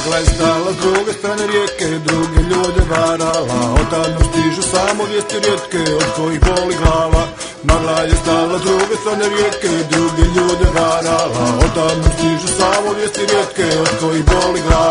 Magla je stala s druge strane rijeke, druge ljude varala. Otadnom stižu samo vijesti rijetke, od kojih boli glava. Magla je stala s druge strane rijeke, druge ljude varala. Otadnom stižu samo vijesti rijetke, od kojih boli glava.